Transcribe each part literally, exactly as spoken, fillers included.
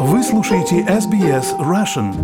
Вы слушаете эс би эс Russian.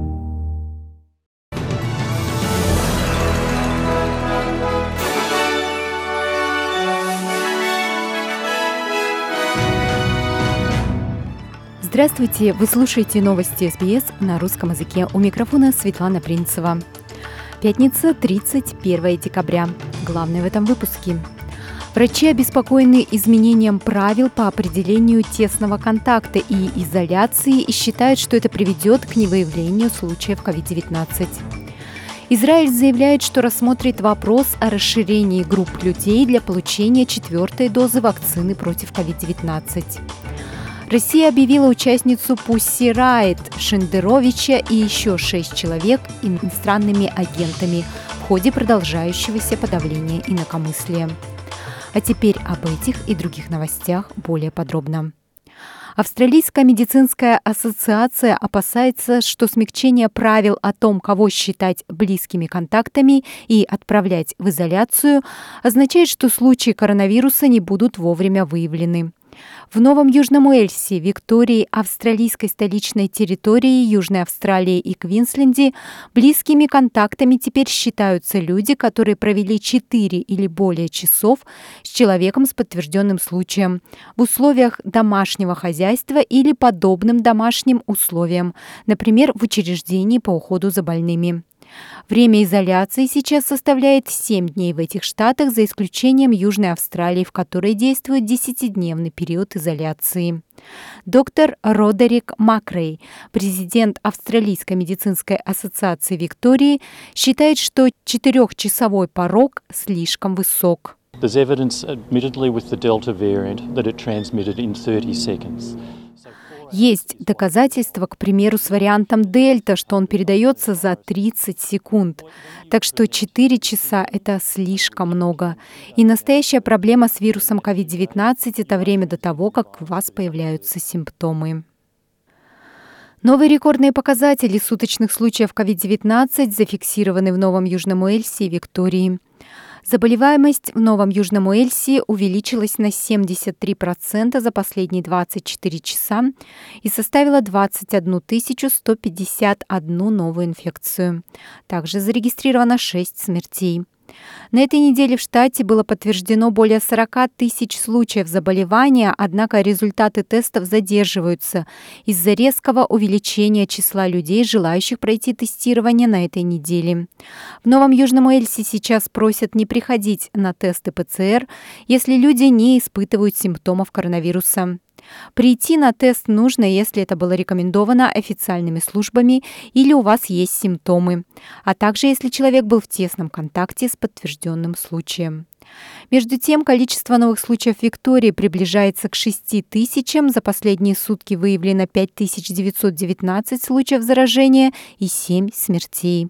Здравствуйте! Вы слушаете новости эс би эс на русском языке. У микрофона Светлана Принцева. Пятница, тридцать первое декабря. Главное в этом выпуске. Врачи обеспокоены изменением правил по определению тесного контакта и изоляции и считают, что это приведет к невыявлению случаев ковид девятнадцать. Израиль заявляет, что рассмотрит вопрос о расширении групп людей для получения четвертой дозы вакцины против ковид девятнадцать. Россия объявила участницу Pussy Riot Шендеровича и еще шесть человек иностранными агентами в ходе продолжающегося подавления инакомыслия. А теперь об этих и других новостях более подробно. Австралийская медицинская ассоциация опасается, что смягчение правил о том, кого считать близкими контактами и отправлять в изоляцию, означает, что случаи коронавируса не будут вовремя выявлены. В Новом Южном Уэльсе, Виктории, австралийской столичной территории, Южной Австралии и Квинсленде близкими контактами теперь считаются люди, которые провели четыре или более часов с человеком с подтвержденным случаем в условиях домашнего хозяйства или подобным домашним условиям, например, в учреждении по уходу за больными. Время изоляции сейчас составляет семь дней в этих штатах, за исключением Южной Австралии, в которой действует десятидневный период изоляции. Доктор Родерик Макрей, президент Австралийской медицинской ассоциации Виктории, считает, что четырехчасовой порог слишком высок. There's evidence, admittedly, with the Delta variant that it transmitted in thirty seconds. Есть доказательства, к примеру, с вариантом Дельта, что он передается за тридцать секунд. Так что четыре часа – это слишком много. И настоящая проблема с вирусом ковид девятнадцать – это время до того, как у вас появляются симптомы. Новые рекордные показатели суточных случаев ковид девятнадцать зафиксированы в Новом Южном Уэльсе и Виктории. Заболеваемость в Новом Южном Уэльсе увеличилась на семьдесят три процента за последние двадцать четыре часа и составила двадцать одну тысячу сто пятьдесят одну новую инфекцию. Также зарегистрировано шесть смертей. На этой неделе в штате было подтверждено более сорок тысяч случаев заболевания, однако результаты тестов задерживаются из-за резкого увеличения числа людей, желающих пройти тестирование на этой неделе. В Новом Южном Уэльсе сейчас просят не приходить на тесты пэ цэ эр, если люди не испытывают симптомов коронавируса. Прийти на тест нужно, если это было рекомендовано официальными службами или у вас есть симптомы, а также если человек был в тесном контакте с подтвержденным случаем. Между тем, количество новых случаев в Виктории приближается к шести тысячам. За последние сутки выявлено пять тысяч девятьсот девятнадцать случаев заражения и семь смертей.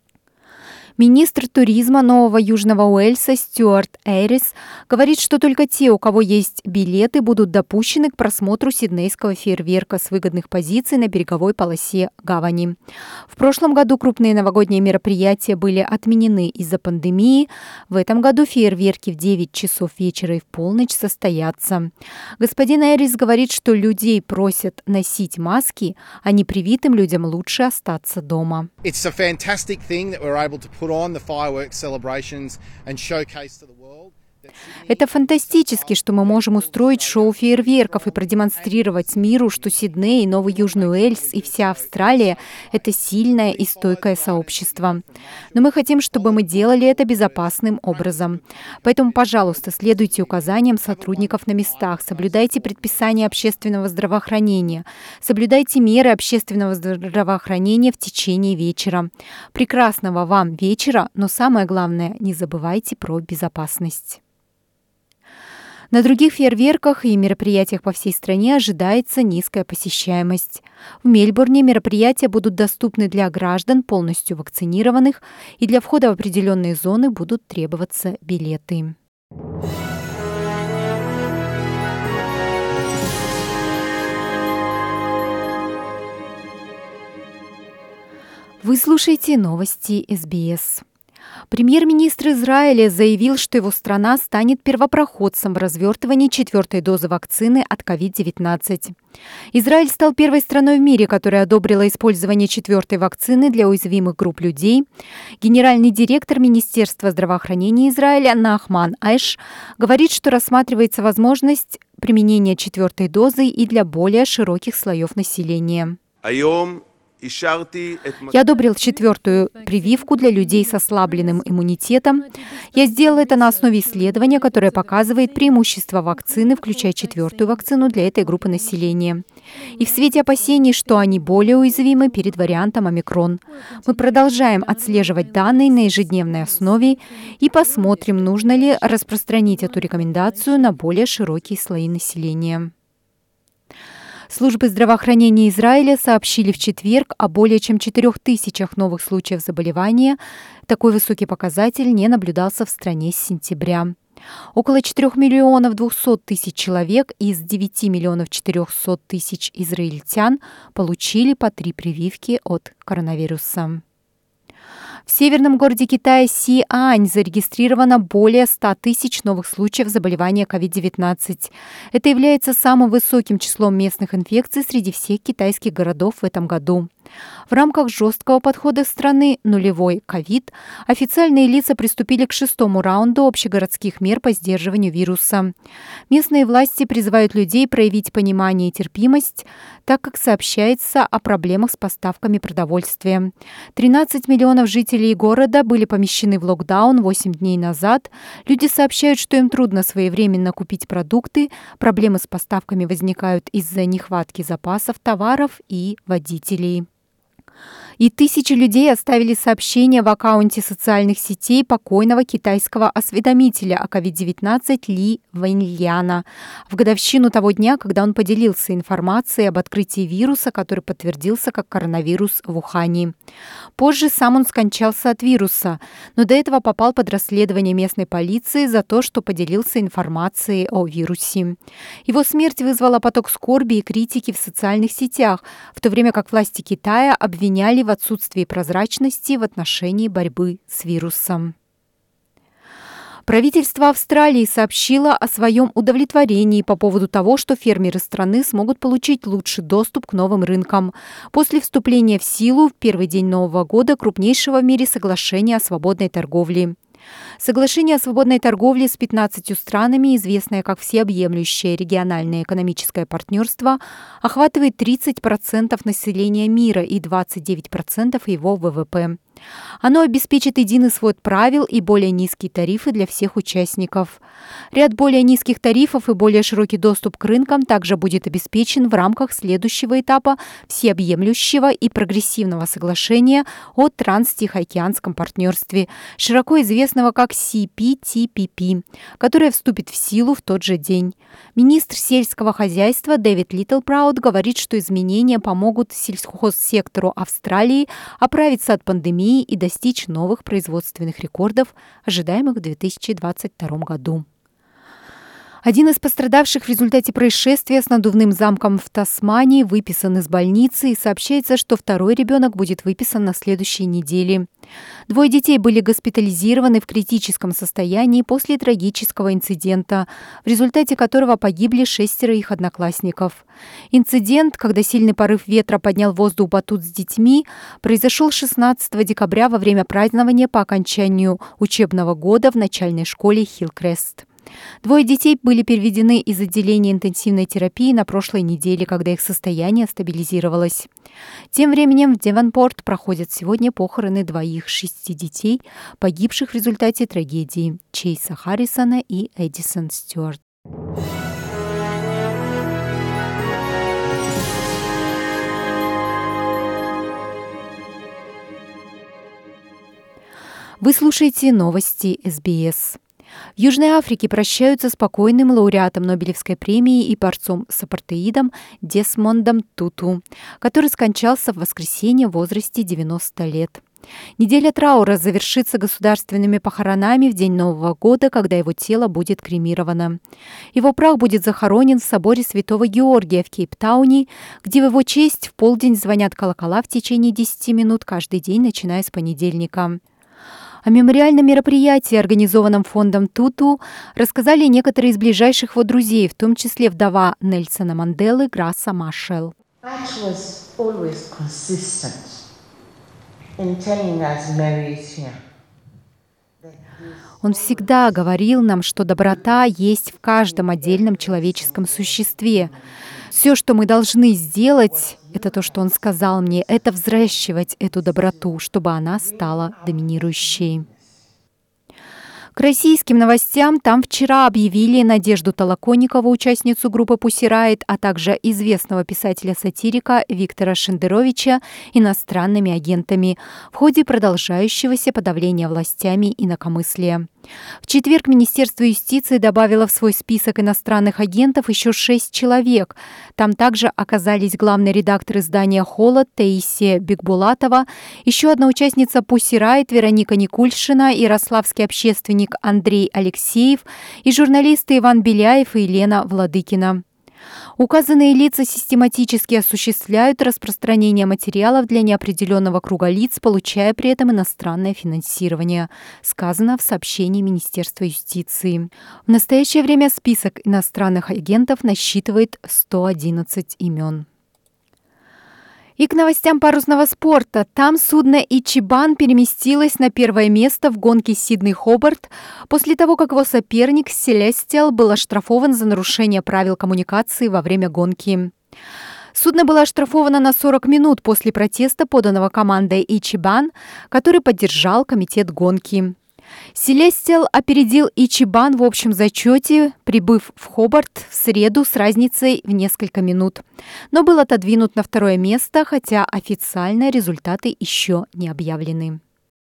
Министр туризма Нового Южного Уэльса Стюарт Эрис говорит, что только те, у кого есть билеты, будут допущены к просмотру сиднейского фейерверка с выгодных позиций на береговой полосе гавани. В прошлом году крупные новогодние мероприятия были отменены из-за пандемии. В этом году фейерверки в девять часов вечера и в полночь состоятся. Господин Эрис говорит, что людей просят носить маски, а непривитым людям лучше остаться дома. It's a fantastic thing that we're able to put on the fireworks celebrations and showcase to the world. Это фантастически, что мы можем устроить шоу фейерверков и продемонстрировать миру, что Сидней, Новый Южный Уэльс и вся Австралия – это сильное и стойкое сообщество. Но мы хотим, чтобы мы делали это безопасным образом. Поэтому, пожалуйста, следуйте указаниям сотрудников на местах, соблюдайте предписания общественного здравоохранения, соблюдайте меры общественного здравоохранения в течение вечера. Прекрасного вам вечера, но самое главное, не забывайте про безопасность. На других фейерверках и мероприятиях по всей стране ожидается низкая посещаемость. В Мельбурне мероприятия будут доступны для граждан, полностью вакцинированных, и для входа в определенные зоны будут требоваться билеты. Вы слушаете новости эс би эс. Премьер-министр Израиля заявил, что его страна станет первопроходцем в развертывании четвертой дозы вакцины от ковид девятнадцать. Израиль стал первой страной в мире, которая одобрила использование четвертой вакцины для уязвимых групп людей. Генеральный директор Министерства здравоохранения Израиля Нахман Айш говорит, что рассматривается возможность применения четвертой дозы и для более широких слоев населения. Я одобрил четвертую прививку для людей с ослабленным иммунитетом. Я сделал это на основе исследования, которое показывает преимущества вакцины, включая четвертую вакцину для этой группы населения. И в свете опасений, что они более уязвимы перед вариантом омикрон. Мы продолжаем отслеживать данные на ежедневной основе и посмотрим, нужно ли распространить эту рекомендацию на более широкие слои населения. Службы здравоохранения Израиля сообщили в четверг о более чем четырех тысячах новых случаев заболевания. Такой высокий показатель не наблюдался в стране с сентября. Около четырёх миллионов двухсот тысяч человек из девяти миллионов четырёхсот тысяч израильтян получили по три прививки от коронавируса. В северном городе Китая Сиань зарегистрировано более ста тысяч новых случаев заболевания ковид девятнадцать. Это является самым высоким числом местных инфекций среди всех китайских городов в этом году. В рамках жесткого подхода страны «Нулевой ковид» официальные лица приступили к шестому раунду общегородских мер по сдерживанию вируса. Местные власти призывают людей проявить понимание и терпимость, так как сообщается о проблемах с поставками продовольствия. тринадцать миллионов жителей города были помещены в локдаун восемь дней назад. Люди сообщают, что им трудно своевременно купить продукты, проблемы с поставками возникают из-за нехватки запасов товаров и водителей. И тысячи людей оставили сообщения в аккаунте социальных сетей покойного китайского осведомителя о ковид девятнадцать Ли Вэньяна в годовщину того дня, когда он поделился информацией об открытии вируса, который подтвердился как коронавирус в Ухане. Позже сам он скончался от вируса, но до этого попал под расследование местной полиции за то, что поделился информацией о вирусе. Его смерть вызвала поток скорби и критики в социальных сетях, в то время как власти Китая обвиняли в отсутствии прозрачности в отношении борьбы с вирусом. Правительство Австралии сообщило о своем удовлетворении по поводу того, что фермеры страны смогут получить лучший доступ к новым рынкам после вступления в силу в первый день Нового года крупнейшего в мире соглашения о свободной торговле. Соглашение о свободной торговле с пятнадцатью странами, известное как Всеобъемлющее региональное экономическое партнерство, охватывает тридцать процентов населения мира и двадцать девять процентов его вэ вэ пэ. Оно обеспечит единый свод правил и более низкие тарифы для всех участников. Ряд более низких тарифов и более широкий доступ к рынкам также будет обеспечен в рамках следующего этапа Всеобъемлющего и прогрессивного соглашения о Транстихоокеанском партнерстве, широко известного как си пи ти пи пи, которое вступит в силу в тот же день. Министр сельского хозяйства Дэвид Литтлпраут говорит, что изменения помогут сельхозсектору Австралии оправиться от пандемии и достичь новых производственных рекордов, ожидаемых в две тысячи двадцать втором году. Один из пострадавших в результате происшествия с надувным замком в Тасмании выписан из больницы, и сообщается, что второй ребенок будет выписан на следующей неделе. Двое детей были госпитализированы в критическом состоянии после трагического инцидента, в результате которого погибли шестеро их одноклассников. Инцидент, когда сильный порыв ветра поднял в воздух батут с детьми, произошел шестнадцатого декабря во время празднования по окончанию учебного года в начальной школе Хиллкрест. Двое детей были переведены из отделения интенсивной терапии на прошлой неделе, когда их состояние стабилизировалось. Тем временем в Девонпорт проходят сегодня похороны двоих шести детей, погибших в результате трагедии Чейса Харрисона и Эдисон Стюарт. Вы слушаете новости эс би эс. В Южной Африке прощаются с покойным лауреатом Нобелевской премии и борцом с апартеидом Десмондом Туту, который скончался в воскресенье в возрасте девяноста лет. Неделя траура завершится государственными похоронами в день Нового года, когда его тело будет кремировано. Его прах будет захоронен в соборе Святого Георгия в Кейптауне, где в его честь в полдень звонят колокола в течение десяти минут каждый день, начиная с понедельника. О мемориальном мероприятии, организованном фондом Туту, рассказали некоторые из ближайших его друзей, в том числе вдова Нельсона Манделы Граса Машелл. Он всегда говорил нам, что доброта есть в каждом отдельном человеческом существе. Все, что мы должны сделать, это то, что он сказал мне, это взращивать эту доброту, чтобы она стала доминирующей. К российским новостям там вчера объявили Надежду Толоконникову, участницу группы Pussy Riot, а также известного писателя-сатирика Виктора Шендеровича иностранными агентами в ходе продолжающегося подавления властями инакомыслия. В четверг Министерство юстиции добавило в свой список иностранных агентов еще шесть человек. Там также оказались главный редактор издания «Холод» Таисия Бекбулатова, еще одна участница Pussy Riot Вероника Никульшина, ярославский общественник Андрей Алексеев и журналисты Иван Беляев и Елена Владыкина. Указанные лица систематически осуществляют распространение материалов для неопределенного круга лиц, получая при этом иностранное финансирование, сказано в сообщении Министерства юстиции. В настоящее время список иностранных агентов насчитывает сто одиннадцать имен. И к новостям парусного спорта. Там судно Ичибан переместилось на первое место в гонке Сидней-Хобарт после того, как его соперник Селестиал был оштрафован за нарушение правил коммуникации во время гонки. Судно было оштрафовано на сорок минут после протеста, поданного командой Ичибан, который поддержал комитет гонки. Селестиал опередил Ичибан в общем зачете, прибыв в Хобарт в среду с разницей в несколько минут, но был отодвинут на второе место, хотя официально результаты еще не объявлены.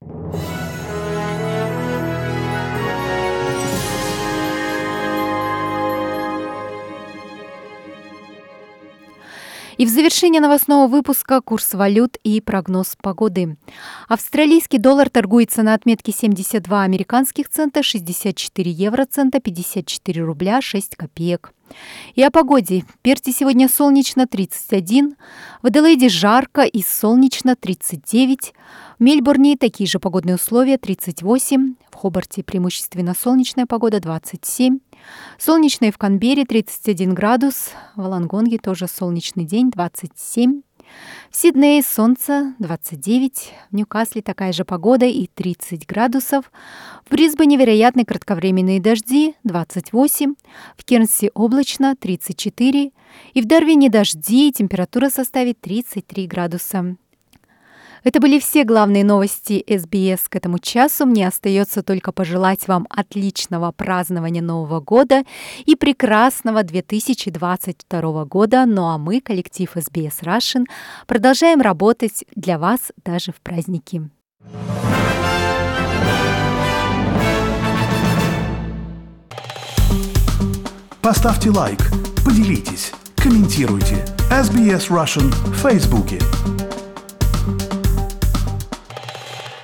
И в завершение новостного выпуска курс валют и прогноз погоды. Австралийский доллар торгуется на отметке семьдесят два американских цента, шестьдесят четыре евроцента, пятьдесят четыре рубля шесть копеек. И о погоде. В Перте сегодня солнечно тридцать один, в Аделаиде жарко и солнечно тридцать девять, в Мельбурне такие же погодные условия тридцать восемь, в Хобарте преимущественно солнечная погода двадцать семь, солнечно и в Канберре тридцать один градус, в Волонгонге тоже солнечный день двадцать семь, в Сиднее солнце двадцать девять, в Ньюкасле такая же погода и тридцать градусов, в Брисбене вероятны кратковременные дожди двадцать восемь, в Кернсе облачно тридцать четыре и в Дарвине дожди, температура составит тридцать три градуса. Это были все главные новости эс би эс к этому часу. Мне остается только пожелать вам отличного празднования Нового года и прекрасного две тысячи двадцать второго года. Ну а мы, коллектив эс би эс Russian, продолжаем работать для вас даже в праздники. Поставьте лайк, поделитесь, комментируйте. эс би эс Russian в Фейсбуке.